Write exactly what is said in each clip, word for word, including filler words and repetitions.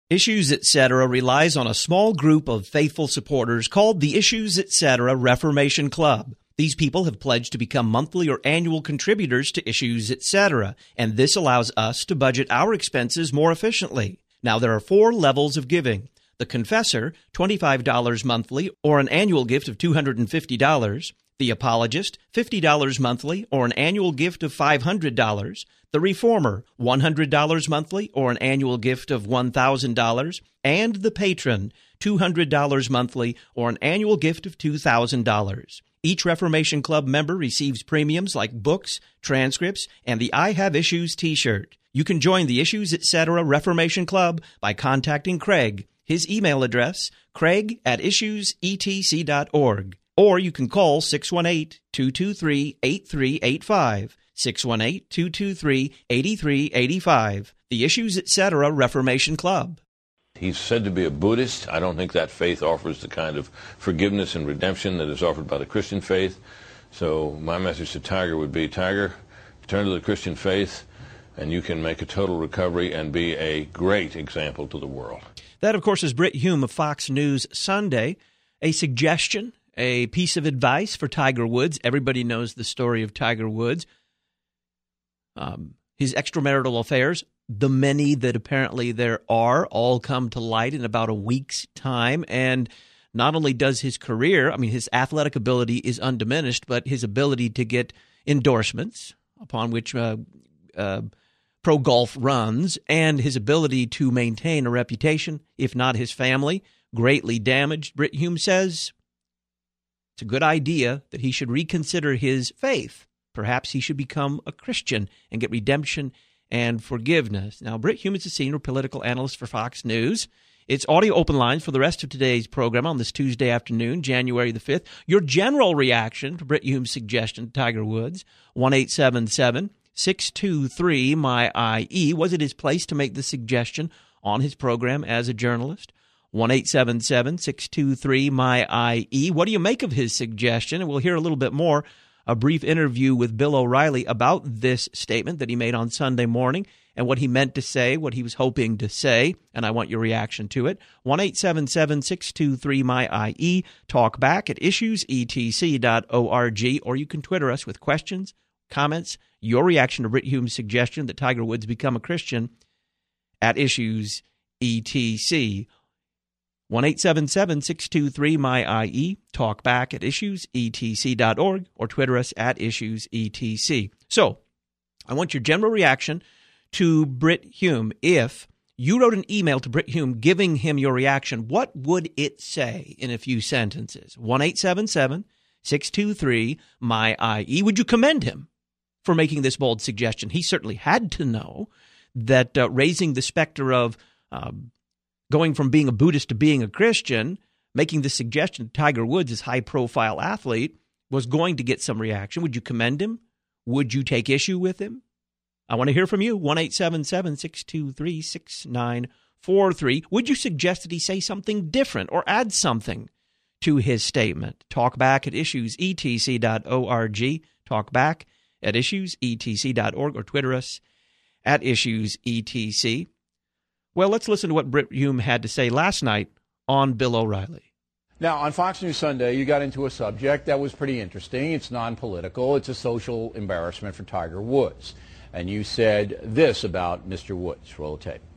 Issues Etc. relies on a small group of faithful supporters called the Issues Etc. Reformation Club. These people have pledged to become monthly or annual contributors to Issues Etc., and this allows us to budget our expenses more efficiently. Now, there are four levels of giving. The Confessor, twenty-five dollars monthly or an annual gift of two hundred fifty dollars. The Apologist, fifty dollars monthly or an annual gift of five hundred dollars. The Reformer, one hundred dollars monthly or an annual gift of one thousand dollars. And the Patron, two hundred dollars monthly or an annual gift of two thousand dollars. Each Reformation Club member receives premiums like books, transcripts, and the I Have Issues t-shirt. You can join the Issues Etc. Reformation Club by contacting Craig. His email address, craig at issues e t c dot org. Or you can call six one eight, two two three, eight three eight five, six one eight, two two three, eight three eight five. The Issues Etc. Reformation Club. He's said to be a Buddhist. I don't think that faith offers the kind of forgiveness and redemption that is offered by the Christian faith. So my message to Tiger would be, Tiger, turn to the Christian faith, and you can make a total recovery and be a great example to the world. That, of course, is Brit Hume of Fox News Sunday. A suggestion, a piece of advice for Tiger Woods. Everybody knows the story of Tiger Woods. Um, his extramarital affairs, the many that apparently there are, all come to light in about a week's time. And not only does his career, I mean, his athletic ability is undiminished, but his ability to get endorsements upon which uh, uh, pro golf runs, and his ability to maintain a reputation, if not his family, greatly damaged. Brit Hume says it's a good idea that he should reconsider his faith. Perhaps he should become a Christian and get redemption and forgiveness. Now, Brit Hume is a senior political analyst for Fox News. It's audio open lines for the rest of today's program on this Tuesday afternoon, January the fifth. Your general reaction to Brit Hume's suggestion to Tiger Woods, one eight seven seven, six two three, M Y I E. Was it his place to make the suggestion on his program as a journalist? one eight seven seven, six two three, M Y I E. What do you make of his suggestion? And we'll hear a little bit more, a brief interview with Bill O'Reilly about this statement that he made on Sunday morning and what he meant to say, what he was hoping to say, and I want your reaction to it. one eight seven seven, six two three, M Y I E. Talk back at issues e t c dot org, or you can Twitter us with questions, comments, your reaction to Brit Hume's suggestion that Tiger Woods become a Christian at issues e t c. one eight seven seven, six two three, M Y I E. Talk back at issues e t c dot org or Twitter us at issues e t c. So, I want your general reaction to Brit Hume. If you wrote an email to Brit Hume giving him your reaction, what would it say in a few sentences? one eight seven seven, six two three, M Y I E. Would you commend him for making this bold suggestion? He certainly had to know that uh, raising the specter of um, going from being a Buddhist to being a Christian, making the suggestion to Tiger Woods, this high-profile athlete, was going to get some reaction. Would you commend him? Would you take issue with him? I want to hear from you. one eight seven seven, six two three, six nine four three. Would you suggest that he say something different or add something to his statement? Talk back at issues e t c dot org. Talk back at issues e t c dot org or Twitter us at issues e t c. Well, let's listen to what Brit Hume had to say last night on Bill O'Reilly. Now, on Fox News Sunday, you got into a subject that was pretty interesting. It's non-political. It's a social embarrassment for Tiger Woods. And you said this about Mister Woods. Roll the tape.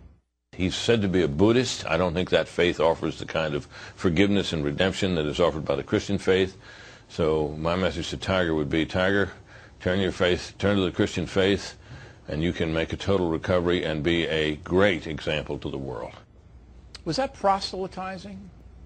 He's said to be a Buddhist. I don't think that faith offers the kind of forgiveness and redemption that is offered by the Christian faith. So my message to Tiger would be, Tiger, turn your faith, turn to the Christian faith, and you can make a total recovery and be a great example to the world. Was that proselytizing?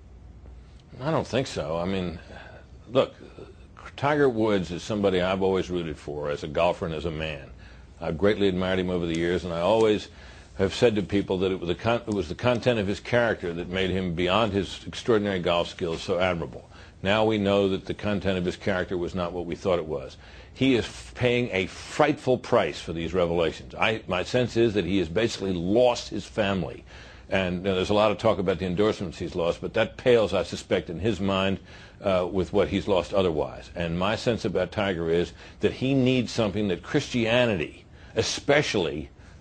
I don't think so. I mean, look, Tiger Woods is somebody I've always rooted for as a golfer and as a man. I've greatly admired him over the years, and I always have said to people that it was the, con- it was the content of his character that made him, beyond his extraordinary golf skills, so admirable. Now we know that the content of his character was not what we thought it was. He is paying a frightful price for these revelations. I, my sense is that he has basically lost his family. And you know, there's a lot of talk about the endorsements he's lost, but that pales, I suspect, in his mind uh, with what he's lost otherwise. And my sense about Tiger is that he needs something that Christianity, especially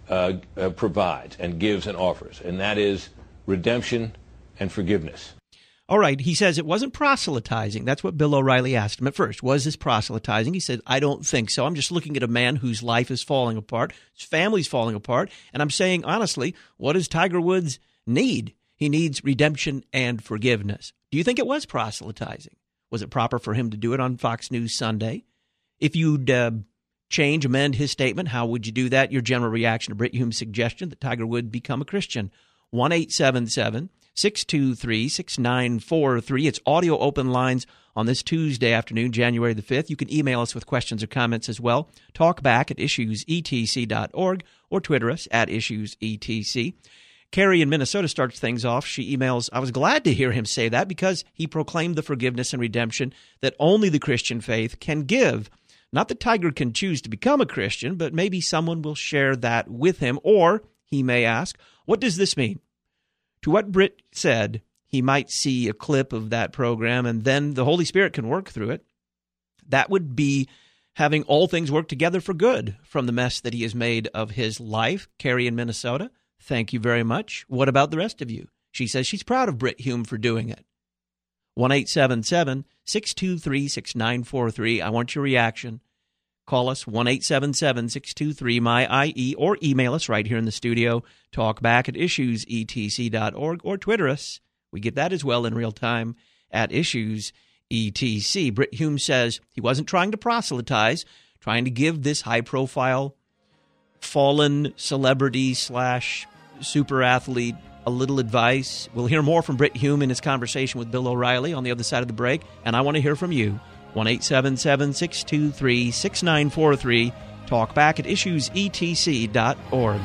uh, uh, provides and gives and offers, and that is redemption and forgiveness. All right, he says it wasn't proselytizing. That's what Bill O'Reilly asked him at first. Was this proselytizing? He said, I don't think so. I'm just looking at a man whose life is falling apart, his family's falling apart, and I'm saying, honestly, what does Tiger Woods need? He needs redemption and forgiveness. Do you think it was proselytizing? Was it proper for him to do it on Fox News Sunday? If you'd uh, change, amend his statement, how would you do that? Your general reaction to Brit Hume's suggestion that Tiger Woods become a Christian. one eight seven seven, six two three, six nine four three. It's audio open lines on this Tuesday afternoon, January the fifth. You can email us with questions or comments as well. Talk back at issues e t c dot org or Twitter us at issues e t c. Carrie in Minnesota starts things off. She emails, I was glad to hear him say that because he proclaimed the forgiveness and redemption that only the Christian faith can give. Not that Tiger can choose to become a Christian, but maybe someone will share that with him. Or he may ask, what does this mean? To what Britt said, he might see a clip of that program and then the Holy Spirit can work through it. That would be having all things work together for good from the mess that he has made of his life. Carrie in Minnesota, thank you very much. What about the rest of you? She says she's proud of Brit Hume for doing it. one eight seven seven, six two three, six nine four three. I want your reaction. Call us, one eight seven seven, six two three, M Y I E, or email us right here in the studio. Talk back at issues e t c dot org or Twitter us. We get that as well in real time at issues e t c. Brit Hume says he wasn't trying to proselytize, trying to give this high-profile fallen celebrity slash super athlete a little advice. We'll hear more from Brit Hume in his conversation with Bill O'Reilly on the other side of the break, and I want to hear from you. one eight seven seven, six two three, six nine four three. Talk back at issues e t c dot org.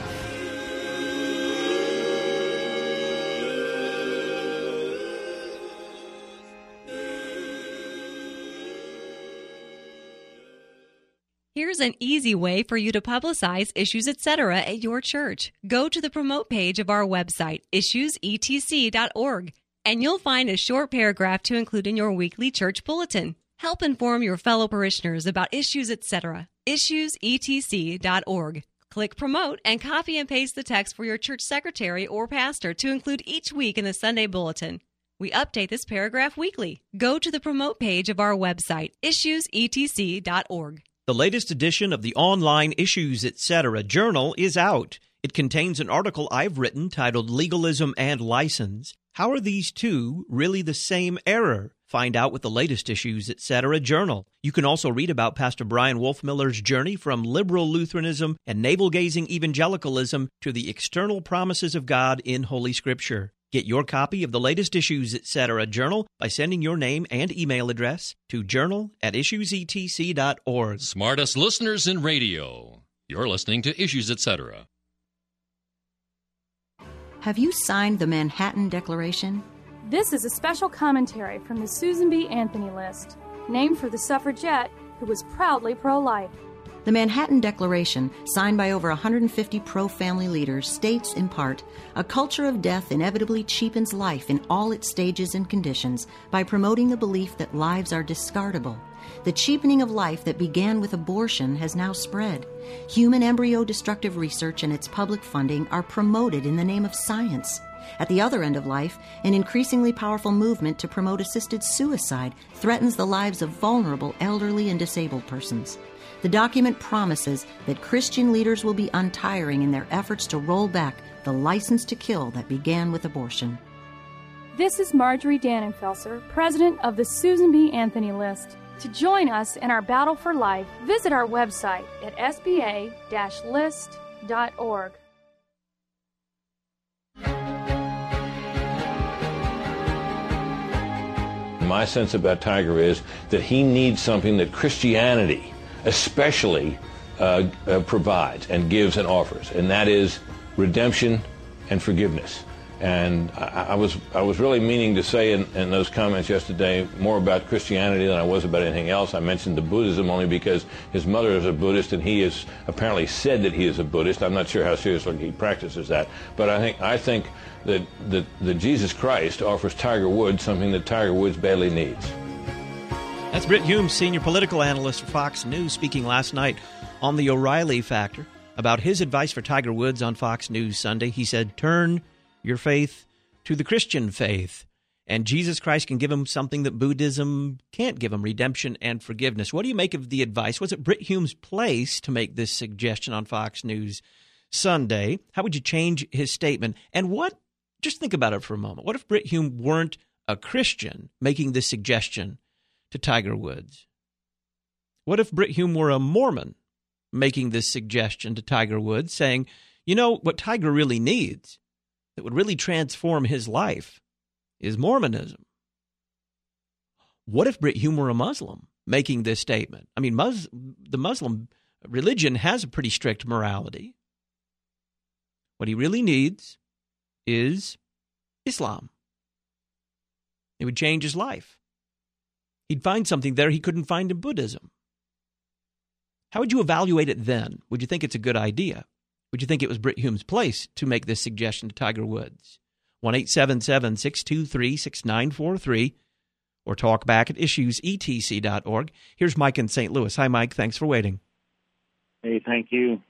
Here's an easy way for you to publicize Issues Etc. at your church. Go to the promote page of our website, issues e t c dot org, and you'll find a short paragraph to include in your weekly church bulletin. Help inform your fellow parishioners about Issues Etc. issues e t c dot org. Click Promote and copy and paste the text for your church secretary or pastor to include each week in the Sunday bulletin. We update this paragraph weekly. Go to the promote page of our website, issues e t c dot org. The latest edition of the online Issues Etc. journal is out. It contains an article I've written titled Legalism and License. How are these two really the same error? Find out with the latest Issues Etc. journal. You can also read about Pastor Brian Wolfmiller's journey from liberal Lutheranism and navel-gazing evangelicalism to the external promises of God in Holy Scripture. Get your copy of the latest Issues Etc. journal by sending your name and email address to journal at issues e t c dot org. Smartest listeners in radio. You're listening to Issues Etc. Have you signed the Manhattan Declaration? This is a special commentary from the Susan B. Anthony list, named for the suffragette who was proudly pro-life. The Manhattan Declaration, signed by over one hundred fifty pro-family leaders, states, in part, a culture of death inevitably cheapens life in all its stages and conditions by promoting the belief that lives are discardable. The cheapening of life that began with abortion has now spread. Human embryo destructive research and its public funding are promoted in the name of science. At the other end of life, an increasingly powerful movement to promote assisted suicide threatens the lives of vulnerable elderly and disabled persons. The document promises that Christian leaders will be untiring in their efforts to roll back the license to kill that began with abortion. This is Marjorie Dannenfelser, president of the Susan B. Anthony list. To join us in our battle for life, visit our website at s b a dash list dot org. My sense about Tiger is that he needs something that Christianity especially uh, uh, provides and gives and offers, and that is redemption and forgiveness. And I, I was I was really meaning to say in, in those comments yesterday more about Christianity than I was about anything else. I mentioned the Buddhism only because his mother is a Buddhist and he has apparently said that he is a Buddhist. I'm not sure how seriously he practices that, but I think I think that that, that Jesus Christ offers Tiger Woods something that Tiger Woods badly needs. That's Brit Hume, senior political analyst for Fox News, speaking last night on the O'Reilly Factor. about his advice for Tiger Woods on Fox News Sunday. He said, turn your faith to the Christian faith, and Jesus Christ can give him something that Buddhism can't give him, redemption and forgiveness. What do you make of the advice? Was it Brit Hume's place to make this suggestion on Fox News Sunday? How would you change his statement? And what, just think about it for a moment, what if Brit Hume weren't a Christian making this suggestion to Tiger Woods? What if Brit Hume were a Mormon making this suggestion to Tiger Woods, saying, you know, what Tiger really needs, that would really transform his life, is Mormonism? What if Brit Hume were a Muslim making this statement? I mean, Mus- the Muslim religion has a pretty strict morality. What he really needs is Islam. It would change his life. He'd find something there he couldn't find in Buddhism. How would you evaluate it then? Would you think it's a good idea? Would you think it was Brit Hume's place to make this suggestion to Tiger Woods? one eight seven seven, six two three, six nine four three or talk back at issues e t c dot org. Here's Mike in Saint Louis. Hi, Mike. Thanks for waiting. Hey, thank you.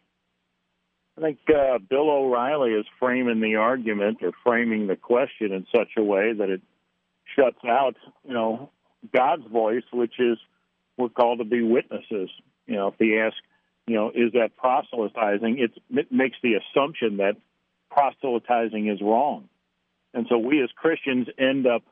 I think uh, Bill O'Reilly is framing the argument or framing the question in such a way that it shuts out, you know, God's voice, which is we're called to be witnesses. You know, if he asks, you know, is that proselytizing? It's, it makes the assumption that proselytizing is wrong. And so we as Christians end up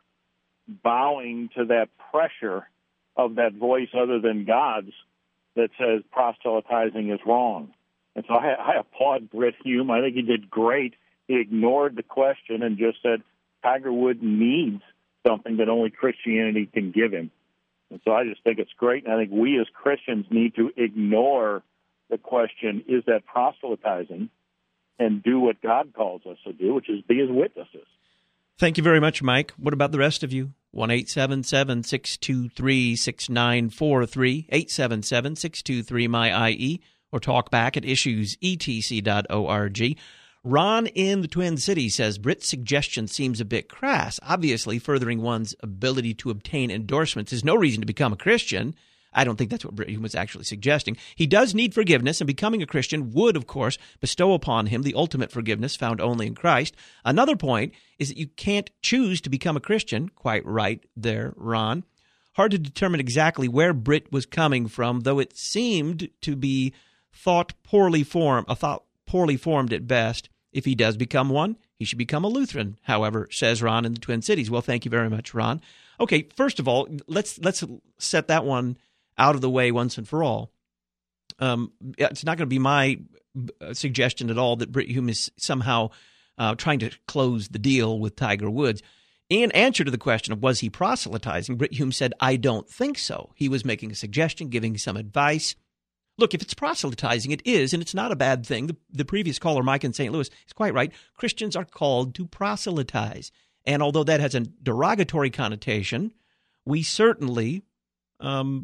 bowing to that pressure of that voice other than God's that says proselytizing is wrong. And so I, I applaud Brit Hume. I think he did great. He ignored the question and just said Tiger Woods needs something that only Christianity can give him. And so I just think it's great, and I think we as Christians need to ignore the question, is that proselytizing, and do what God calls us to do, which is be his witnesses. Thank you very much, Mike. What about the rest of you? one eight seven seven, six two three, six nine four three, eight seven seven, six two three, M Y I E, or talk back at issues e t c dot org. Ron in the Twin Cities says, Brit's suggestion seems a bit crass. Obviously, furthering one's ability to obtain endorsements is no reason to become a Christian. I don't think that's what Brit Hume was actually suggesting. He does need forgiveness, and becoming a Christian would, of course, bestow upon him the ultimate forgiveness found only in Christ. Another point is that you can't choose to become a Christian. Quite right there, Ron. Hard to determine exactly where Brit was coming from, though it seemed to be thought poorly formed, a thought poorly formed at best. If he does become one, he should become a Lutheran, however, says Ron in the Twin Cities. Well, thank you very much, Ron. Okay, first of all, let's let's set that one out of the way once and for all. Um, it's not going to be my suggestion at all that Brit Hume is somehow uh, trying to close the deal with Tiger Woods. In answer to the question of was he proselytizing, Brit Hume said, I don't think so. He was making a suggestion, giving some advice. Look, if it's proselytizing, it is, and it's not a bad thing. The, the previous caller, Mike in Saint Louis, is quite right. Christians are called to proselytize. And although that has a derogatory connotation, we certainly, um,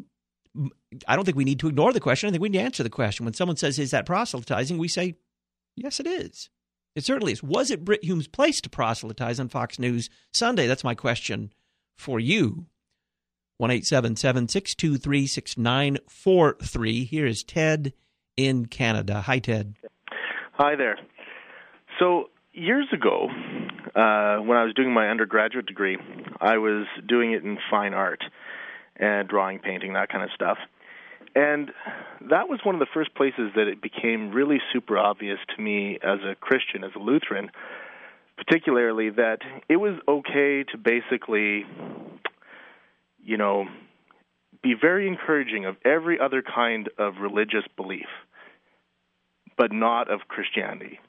I don't think we need to ignore the question. I think we need to answer the question. When someone says, is that proselytizing, we say, yes, it is. It certainly is. Was it Brit Hume's place to proselytize on Fox News Sunday? That's my question for you. one eight seven seven, six two three, six nine four three. Here is Ted in Canada. Hi, Ted. Hi there. So years ago, uh, when I was doing my undergraduate degree, I was doing it in fine art and drawing, painting, that kind of stuff. And that was one of the first places that it became really super obvious to me as a Christian, as a Lutheran, particularly that it was okay to basically, you know, be very encouraging of every other kind of religious belief, but not of Christianity.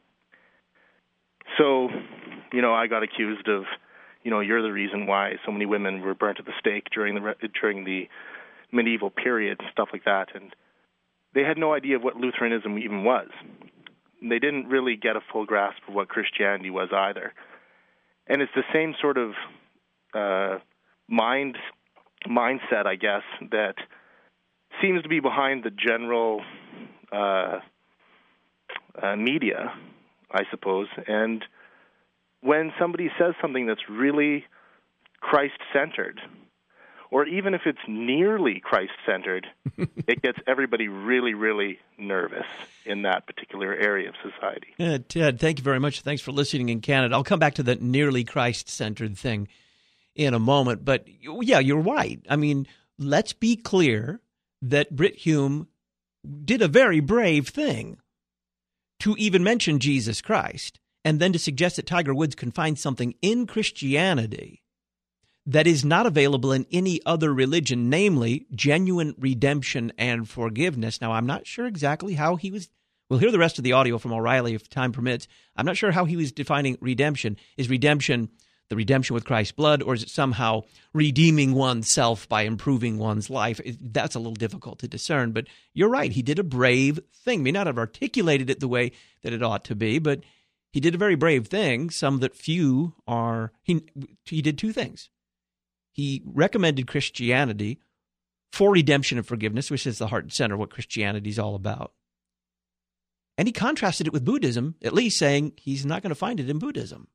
So, you know, I got accused of, you know, you're the reason why so many women were burnt at the stake during the during the medieval period and stuff like that. And they had no idea of what Lutheranism even was. They didn't really get a full grasp of what Christianity was either. And it's the same sort of uh, mind mindset, I guess, that seems to be behind the general uh, uh, media, I suppose. And when somebody says something that's really Christ-centered, or even if it's nearly Christ-centered, it gets everybody really, really nervous in that particular area of society. Uh, Ted, thank you very much. Thanks for listening in Canada. I'll come back to the nearly Christ-centered thing in a moment. But, yeah, you're right. I mean, let's be clear that Brit Hume did a very brave thing to even mention Jesus Christ, and then to suggest that Tiger Woods can find something in Christianity that is not available in any other religion, namely genuine redemption and forgiveness. Now, I'm not sure exactly how he was – we'll hear the rest of the audio from O'Reilly if time permits. I'm not sure how he was defining redemption. Is redemption the redemption with Christ's blood, or is it somehow redeeming oneself by improving one's life? That's a little difficult to discern, but you're right. He did a brave thing. May not have articulated it the way that it ought to be, but he did a very brave thing, some that few are. He, he did two things. He recommended Christianity for redemption and forgiveness, which is the heart and center of what Christianity is all about. And he contrasted it with Buddhism, at least saying he's not going to find it in Buddhism.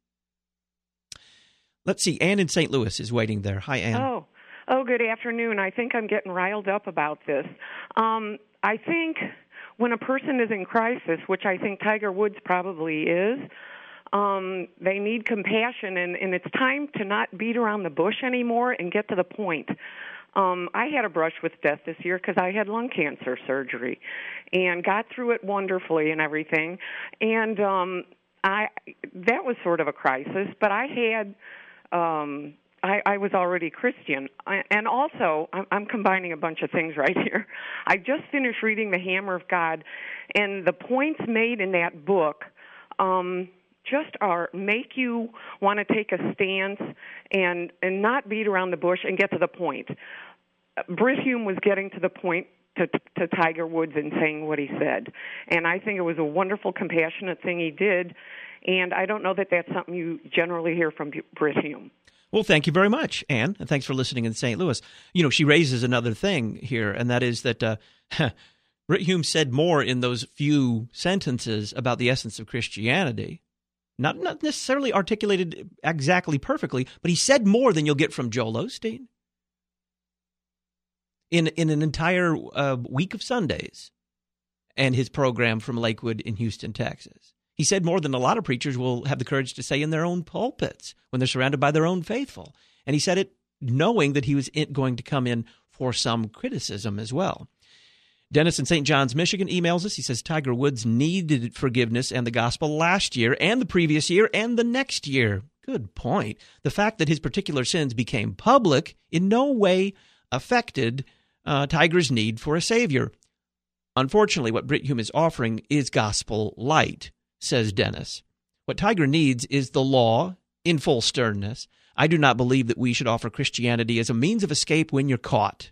Let's see. Ann in Saint Louis is waiting there. Hi, Ann. Oh, oh, good afternoon. I think I'm getting riled up about this. Um, I think when a person is in crisis, which I think Tiger Woods probably is, um, they need compassion, and, and it's time to not beat around the bush anymore and get to the point. Um, I had a brush with death this year because I had lung cancer surgery and got through it wonderfully and everything. And um, I that was sort of a crisis, but I had... Um, I, I was already Christian. I, and also, I'm, I'm combining a bunch of things right here. I just finished reading The Hammer of God, and the points made in that book um, just are make you want to take a stance and, and not beat around the bush and get to the point. Brit Hume was getting to the point to, to Tiger Woods and saying what he said. And I think it was a wonderful, compassionate thing he did. And I don't know that that's something you generally hear from Brit Hume. Well, thank you very much, Ann, and thanks for listening in Saint Louis. You know, she raises another thing here, and that is that uh, Brit Hume said more in those few sentences about the essence of Christianity. Not, not necessarily articulated exactly perfectly, but he said more than you'll get from Joel Osteen in, in an entire uh, week of Sundays and his program from Lakewood in Houston, Texas. He said more than a lot of preachers will have the courage to say in their own pulpits when they're surrounded by their own faithful. And he said it knowing that he was going to come in for some criticism as well. Dennis in Saint John's, Michigan emails us. He says Tiger Woods needed forgiveness and the gospel last year and the previous year and the next year. Good point. The fact that his particular sins became public in no way affected uh, Tiger's need for a savior. Unfortunately, what Brit Hume is offering is gospel light, says Dennis. What Tiger needs is the law in full sternness. I do not believe that we should offer Christianity as a means of escape when you're caught.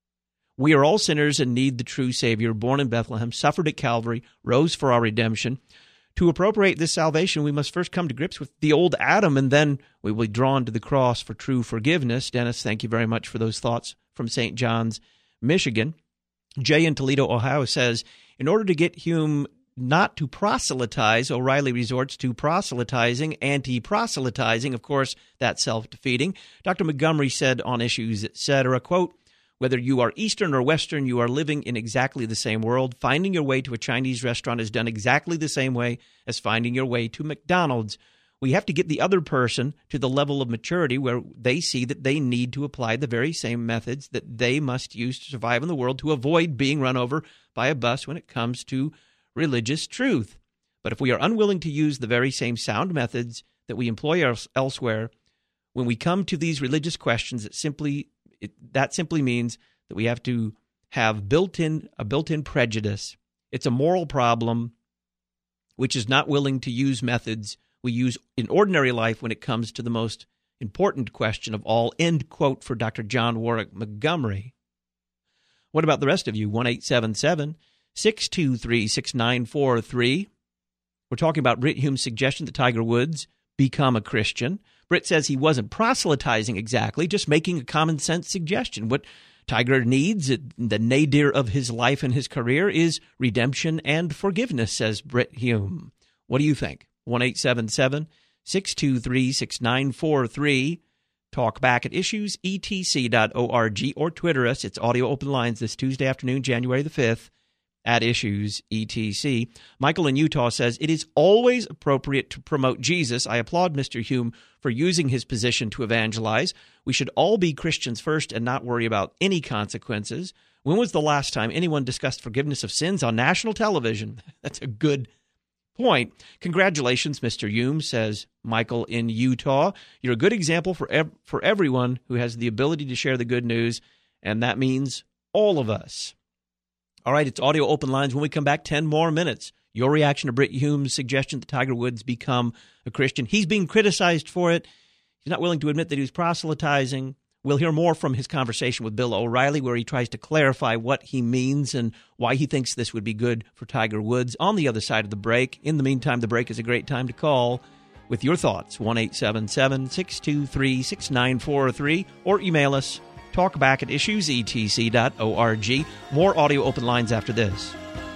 We are all sinners and need the true Savior, born in Bethlehem, suffered at Calvary, rose for our redemption. To appropriate this salvation, we must first come to grips with the old Adam, and then we will be drawn to the cross for true forgiveness. Dennis, thank you very much for those thoughts from Saint John's, Michigan. Jay in Toledo, Ohio says, in order to get Hume not to proselytize, O'Reilly resorts to proselytizing, anti-proselytizing. Of course, that's self-defeating. Doctor Montgomery said on Issues, et cetera, quote, whether you are Eastern or Western, you are living in exactly the same world. Finding your way to a Chinese restaurant is done exactly the same way as finding your way to McDonald's. We have to get the other person to the level of maturity where they see that they need to apply the very same methods that they must use to survive in the world to avoid being run over by a bus when it comes to religious truth. But if we are unwilling to use the very same sound methods that we employ elsewhere, when we come to these religious questions, it simply it, that simply means that we have to have built-in a built-in prejudice. It's a moral problem, which is not willing to use methods we use in ordinary life when it comes to the most important question of all. End quote for Doctor John Warwick Montgomery. What about the rest of you? one eight seven seven, six two three, six nine four three. We're talking about Brit Hume's suggestion that Tiger Woods become a Christian. Brit says he wasn't proselytizing exactly, just making a common sense suggestion. What Tiger needs, the nadir of his life and his career, is redemption and forgiveness, says Brit Hume. What do you think? one eight seven seven, six two three, six nine four three. Talk back at issues e t c dot org or Twitter us. It's Audio Open Lines this Tuesday afternoon, January the fifth, at issues E T C. Michael in Utah says, it is always appropriate to promote Jesus. I applaud Mister Hume for using his position to evangelize. We should all be Christians first and not worry about any consequences. When was the last time anyone discussed forgiveness of sins on national television? That's a good point. Congratulations, Mister Hume, says Michael in Utah. You're a good example for ev- for everyone who has the ability to share the good news, and that means all of us. All right, it's Audio Open Lines. When we come back, ten more minutes. Your reaction to Brit Hume's suggestion that Tiger Woods become a Christian. He's being criticized for it. He's not willing to admit that he was proselytizing. We'll hear more from his conversation with Bill O'Reilly, where he tries to clarify what he means and why he thinks this would be good for Tiger Woods on the other side of the break. In the meantime, the break is a great time to call with your thoughts, one eight seven seven, six two three, six nine four three, or email us, talkback at issues e t c dot org. More Audio Open Lines after this.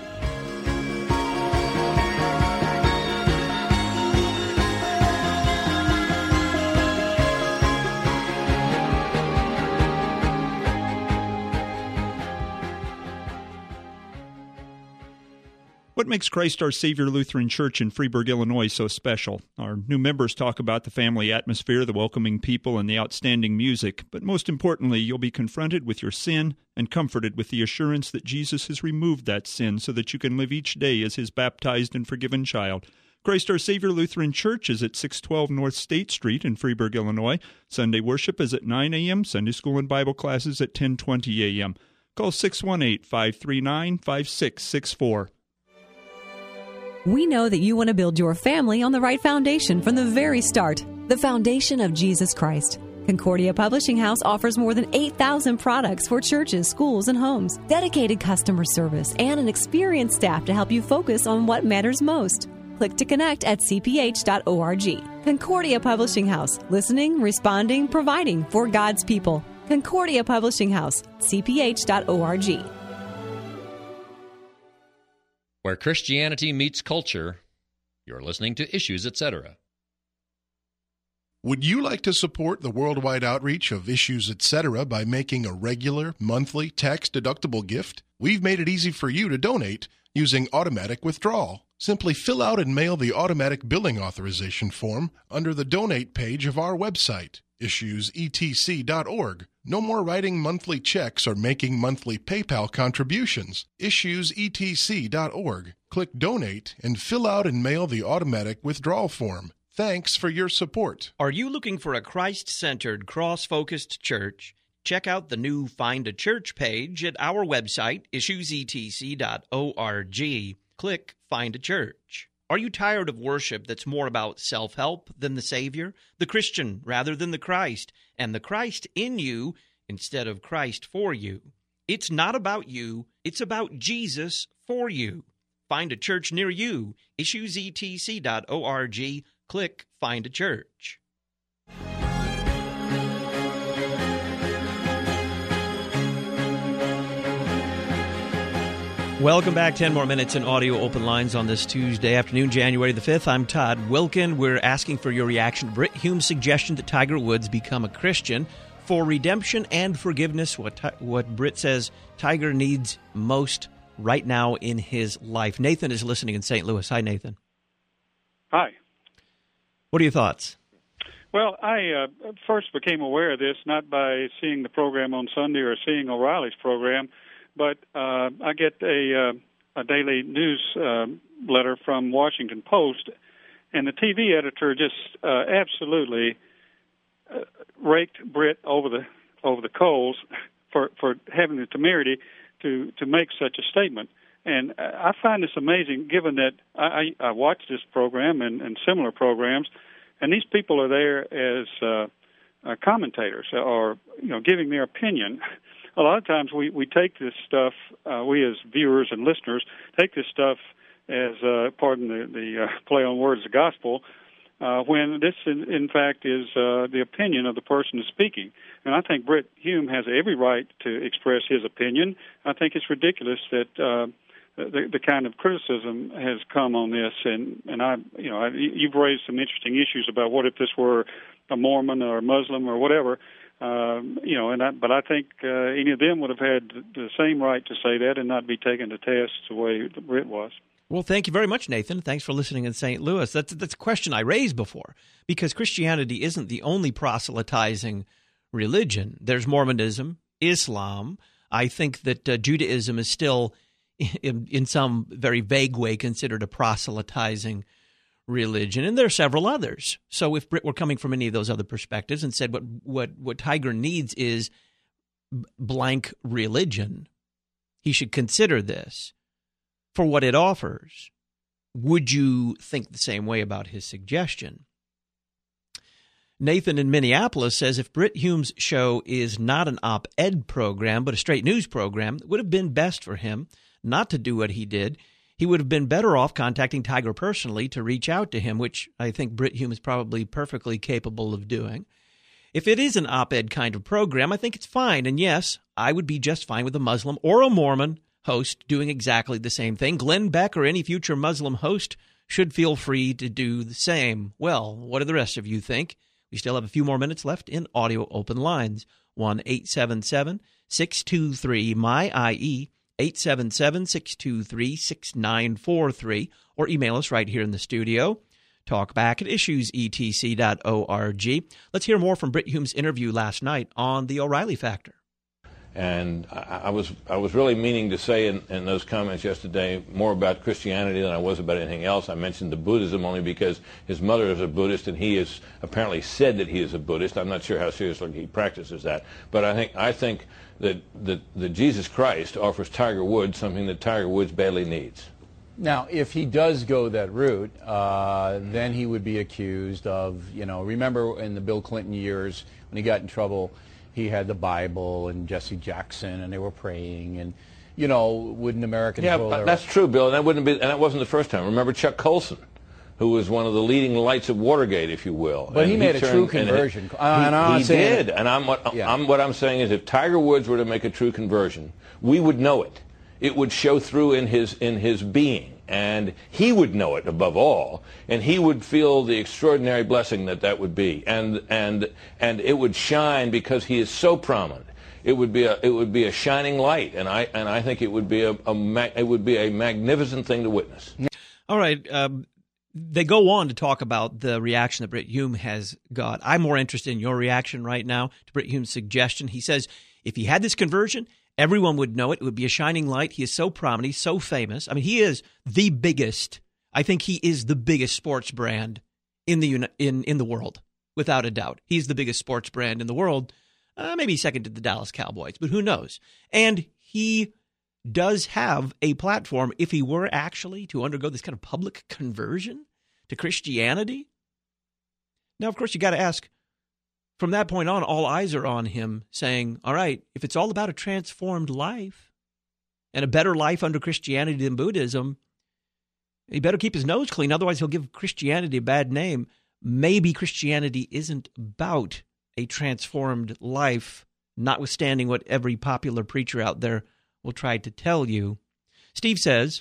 What makes Christ Our Savior Lutheran Church in Freeburg, Illinois so special? Our new members talk about the family atmosphere, the welcoming people, and the outstanding music. But most importantly, you'll be confronted with your sin and comforted with the assurance that Jesus has removed that sin so that you can live each day as his baptized and forgiven child. Christ Our Savior Lutheran Church is at six twelve North State Street in Freeburg, Illinois. Sunday worship is at nine a.m., Sunday school and Bible classes at ten twenty a.m. Call six one eight, five three nine, five six six four. We know that you want to build your family on the right foundation from the very start, the foundation of Jesus Christ. Concordia Publishing House offers more than eight thousand products for churches, schools, and homes, dedicated customer service, and an experienced staff to help you focus on what matters most. Click to connect at c p h dot org. Concordia Publishing House, listening, responding, providing for God's people. Concordia Publishing House, c p h dot org. Where Christianity meets culture, you're listening to Issues, et cetera. Would you like to support the worldwide outreach of Issues, et cetera by making a regular, monthly, tax-deductible gift? We've made it easy for you to donate using automatic withdrawal. Simply fill out and mail the automatic billing authorization form under the donate page of our website, issues e t c dot org. No more writing monthly checks or making monthly PayPal contributions. issues e t c dot org. Click Donate and fill out and mail the automatic withdrawal form. Thanks for your support. Are you looking for a Christ-centered, cross-focused church? Check out the new Find a Church page at our website, issues e t c dot org. Click Find a Church. Are you tired of worship that's more about self-help than the Savior, the Christian rather than the Christ, and the Christ in you instead of Christ for you? It's not about you, it's about Jesus for you. Find a church near you, issues e t c dot org. Click Find a Church. Welcome back. ten more minutes in Audio Open Lines on this Tuesday afternoon, January the fifth. I'm Todd Wilkin. We're asking for your reaction to Brit Hume's suggestion that Tiger Woods become a Christian for redemption and forgiveness, what, what Brit says Tiger needs most right now in his life. Nathan is listening in Saint Louis. Hi, Nathan. Hi. What are your thoughts? Well, I uh, first became aware of this not by seeing the program on Sunday or seeing O'Reilly's program, but uh, I get a, uh, a daily news uh, letter from Washington Post, and the T V editor just uh, absolutely uh, raked Brit over the over the coals for, for having the temerity to, to make such a statement. And I find this amazing, given that I, I watch this program and, and similar programs, and these people are there as uh, uh, commentators or, you know, giving their opinion. A lot of times we, we take this stuff, uh, we as viewers and listeners take this stuff as, uh, pardon the, the uh, play on words, the gospel, uh, when this, in, in fact, is uh, the opinion of the person who's speaking. And I think Brit Hume has every right to express his opinion. I think it's ridiculous that uh, the, the kind of criticism has come on this, and and I, you know, I, you've raised some interesting issues about what if this were a Mormon or a Muslim or whatever, um, you know, and I, but I think uh, any of them would have had the same right to say that and not be taken to task the way Britt was. Well, thank you very much, Nathan. Thanks for listening in Saint Louis. That's that's a question I raised before, because Christianity isn't the only proselytizing religion. There's Mormonism, Islam. I think that uh, Judaism is still, in, in some very vague way, considered a proselytizing religion, and there are several others. So if Britt were coming from any of those other perspectives and said what what what Tiger needs is blank religion, he should consider this for what it offers. Would you think the same way about his suggestion? Nathan in Minneapolis says if Brit Hume's show is not an op-ed program but a straight news program, it would have been best for him not to do what he did. He would have been better off contacting Tiger personally to reach out to him, which I think Brit Hume is probably perfectly capable of doing. If it is an op-ed kind of program, I think it's fine. And yes, I would be just fine with a Muslim or a Mormon host doing exactly the same thing. Glenn Beck or any future Muslim host should feel free to do the same. Well, what do the rest of you think? We still have a few more minutes left in audio open lines. one eight seven seven, six two three, M Y I E, eight seven seven, six two three, six nine four three, or email us right here in the studio. Talk back at issues e t c dot org. Let's hear more from Brit Hume's interview last night on the O'Reilly Factor. And I, I was I was really meaning to say in, in those comments yesterday more about Christianity than I was about anything else. I mentioned the Buddhism only because his mother is a Buddhist and he is apparently said that he is a Buddhist. I'm not sure how seriously he practices that. But I think I think that, that, that Jesus Christ offers Tiger Woods something that Tiger Woods badly needs. Now, if he does go that route, uh, then he would be accused of, you know, remember in the Bill Clinton years when he got in trouble, he had the Bible and Jesse Jackson, and they were praying, and you know, wouldn't Americans? Yeah, but that's true, Bill, and that wouldn't be, and that wasn't the first time. Remember Chuck Colson, who was one of the leading lights of Watergate, if you will. But and he made he a true conversion. He, uh, and he did, and I'm what yeah. I'm what I'm saying is, if Tiger Woods were to make a true conversion, we would know it. It would show through in his in his being. And he would know it above all, and he would feel the extraordinary blessing that that would be, and and and it would shine because he is so prominent. It would be a it would be a shining light, and I and I think it would be a, a it would be a magnificent thing to witness. All right, um, they go on to talk about the reaction that Brit Hume has got. I'm more interested in your reaction right now to Brit Hume's suggestion. He says if he had this conversion, everyone would know it. It would be a shining light. He is so prominent. He's so famous. I mean, he is the biggest. I think he is the biggest sports brand in the in in the world, without a doubt. He's the biggest sports brand in the world, uh, maybe second to the Dallas Cowboys, but who knows? And he does have a platform if he were actually to undergo this kind of public conversion to Christianity. Now, of course, you got to ask, from that point on, all eyes are on him saying, all right, if it's all about a transformed life and a better life under Christianity than Buddhism, he better keep his nose clean. Otherwise, he'll give Christianity a bad name. Maybe Christianity isn't about a transformed life, notwithstanding what every popular preacher out there will try to tell you. Steve says,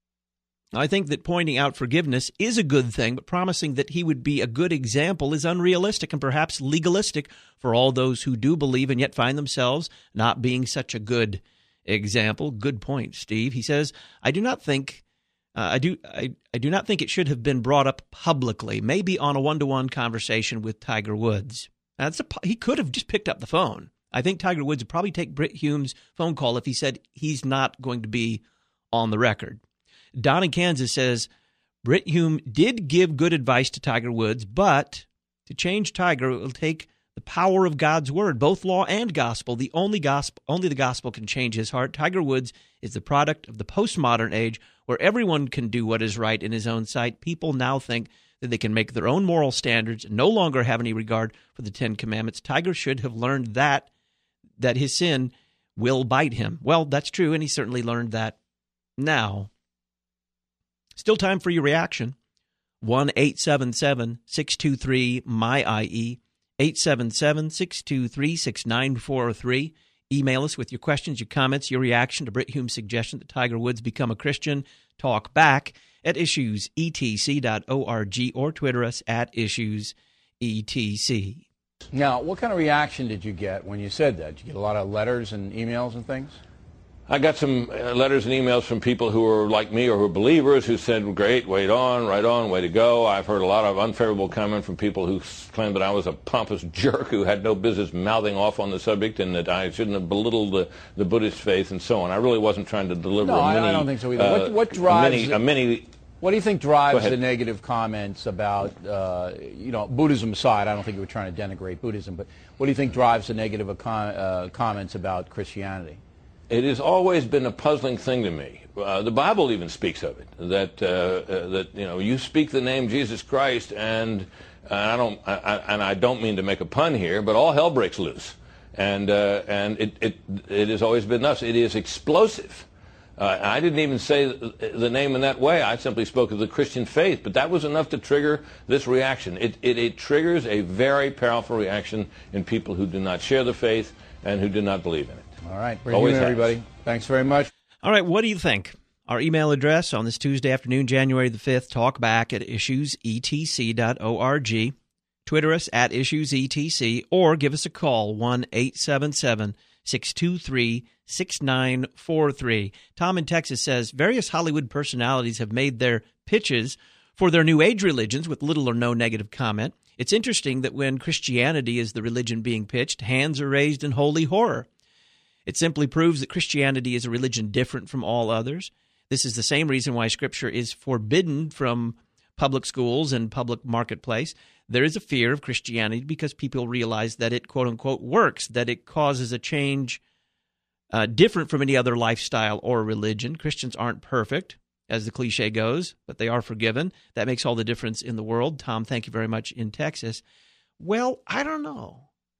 I think that pointing out forgiveness is a good thing, but promising that he would be a good example is unrealistic and perhaps legalistic for all those who do believe and yet find themselves not being such a good example. Good point, Steve. He says, I do not think uh, I do I, I do not think it should have been brought up publicly, maybe on a one-to-one conversation with Tiger Woods. Now, that's a, he could have just picked up the phone. I think Tiger Woods would probably take Brit Hume's phone call if he said he's not going to be on the record. Don in Kansas says, Brit Hume did give good advice to Tiger Woods, but to change Tiger, it will take the power of God's word, both law and gospel. The only gospel, only the gospel can change his heart. Tiger Woods is the product of the postmodern age where everyone can do what is right in his own sight. People now think that they can make their own moral standards and no longer have any regard for the Ten Commandments. Tiger should have learned that, that his sin will bite him. Well, that's true, and he certainly learned that now. Still time for your reaction. one eight seven seven, six two three, M Y I E, eight seven seven, six two three, six nine four three. Email us with your questions, your comments, your reaction to Brit Hume's suggestion that Tiger Woods become a Christian. Talk back at issues e t c dot org or Twitter us at issues e t c. Now, what kind of reaction did you get when you said that? Did you get a lot of letters and emails and things? I got some uh, letters and emails from people who are like me or who are believers who said, great, wait on, right on, way to go. I've heard a lot of unfavorable comment from people who claimed that I was a pompous jerk who had no business mouthing off on the subject and that I shouldn't have belittled the, the Buddhist faith and so on. I really wasn't trying to deliver no, a mini... I don't think so either. Uh, what, what drives... A mini, a mini What do you think drives the negative comments about, uh, you know, Buddhism aside? I don't think you were trying to denigrate Buddhism, but what do you think drives the negative uh, comments about Christianity? It has always been a puzzling thing to me. Uh, the Bible even speaks of it, that, uh, uh, that you know, you speak the name Jesus Christ, and uh, I don't, I, I, and I don't mean to make a pun here, but all hell breaks loose. And, uh, and it, it, it has always been thus. It is explosive. Uh, I didn't even say the name in that way. I simply spoke of the Christian faith, but that was enough to trigger this reaction. It, it, it triggers a very powerful reaction in people who do not share the faith and who do not believe in it. All right. Bring you in, everybody. Thanks very much. All right. What do you think? Our email address on this Tuesday afternoon, January the fifth, talk back at issues e t c dot org. Twitter us at issues e t c or give us a call, one eight seven seven, six two three, six nine four three. Tom in Texas says, various Hollywood personalities have made their pitches for their New Age religions with little or no negative comment. It's interesting that when Christianity is the religion being pitched, hands are raised in holy horror. It simply proves that Christianity is a religion different from all others. This is the same reason why Scripture is forbidden from public schools and public marketplace. There is a fear of Christianity because people realize that it, quote-unquote, works, that it causes a change uh, different from any other lifestyle or religion. Christians aren't perfect, as the cliche goes, but they are forgiven. That makes all the difference in the world. Tom, thank you very much in Texas. Well, I don't know.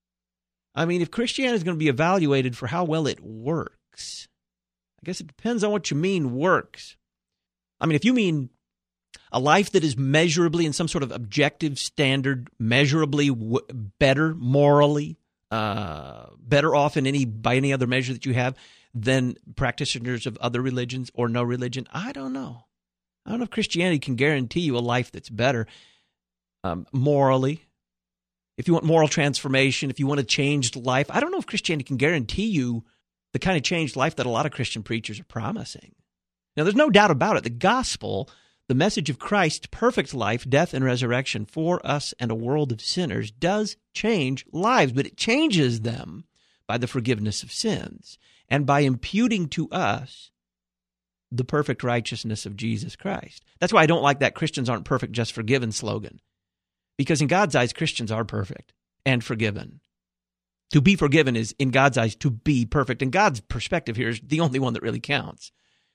I mean, if Christianity is going to be evaluated for how well it works, I guess it depends on what you mean works. I mean, if you mean a life that is measurably, in some sort of objective standard, measurably w- better morally, uh, better off in any by any other measure that you have than practitioners of other religions or no religion, I don't know. I don't know if Christianity can guarantee you a life that's better um, morally. If you want moral transformation, if you want a changed life, I don't know if Christianity can guarantee you the kind of changed life that a lot of Christian preachers are promising. Now, there's no doubt about it. The gospel, the message of Christ's perfect life, death, and resurrection for us and a world of sinners does change lives, but it changes them by the forgiveness of sins and by imputing to us the perfect righteousness of Jesus Christ. That's why I don't like that Christians aren't perfect, just forgiven slogan. Because in God's eyes, Christians are perfect and forgiven. To be forgiven is, in God's eyes, to be perfect. And God's perspective here is the only one that really counts.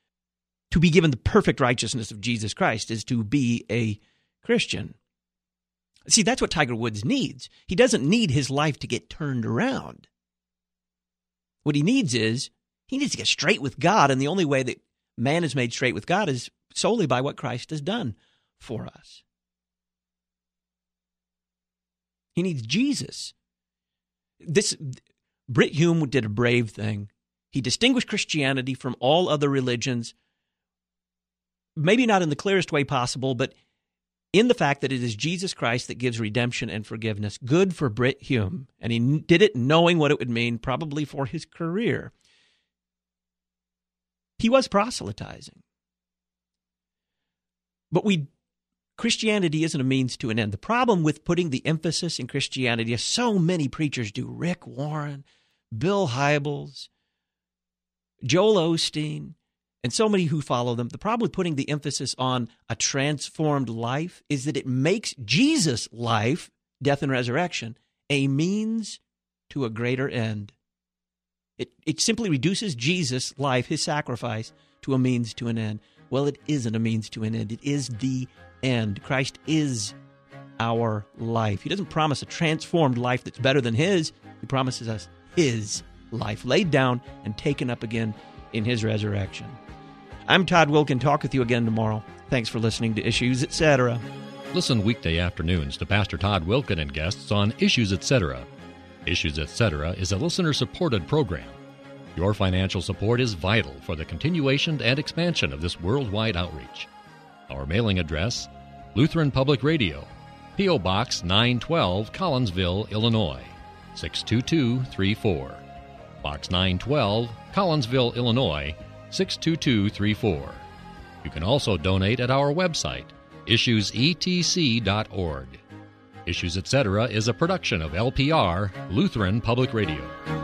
To be given the perfect righteousness of Jesus Christ is to be a Christian. See, that's what Tiger Woods needs. He doesn't need his life to get turned around. What he needs is, he needs to get straight with God, and the only way that man is made straight with God is solely by what Christ has done for us. He needs Jesus. This Brit Hume did a brave thing. He distinguished Christianity from all other religions, maybe not in the clearest way possible, but in the fact that it is Jesus Christ that gives redemption and forgiveness. Good for Brit Hume. And he did it knowing what it would mean, probably for his career. He was proselytizing. But we Christianity isn't a means to an end. The problem with putting the emphasis in Christianity, as so many preachers do, Rick Warren, Bill Hybels, Joel Osteen, and so many who follow them, the problem with putting the emphasis on a transformed life is that it makes Jesus' life, death and resurrection, a means to a greater end. It, it simply reduces Jesus' life, his sacrifice, to a means to an end. Well, it isn't a means to an end. It is the end. Christ is our life. He doesn't promise a transformed life that's better than his. He promises us his life, laid down and taken up again in his resurrection. I'm Todd Wilken. Talk with you again tomorrow. Thanks for listening to Issues, et cetera. Listen weekday afternoons to Pastor Todd Wilken and guests on Issues, et cetera. Issues, et cetera is a listener-supported program. Your financial support is vital for the continuation and expansion of this worldwide outreach. Our mailing address, Lutheran Public Radio, P O. Box nine twelve, Collinsville, Illinois, six two two three four. Box nine twelve, Collinsville, Illinois, six two two three four. You can also donate at our website, issues e t c dot org. Issues Etc. is a production of L P R, Lutheran Public Radio.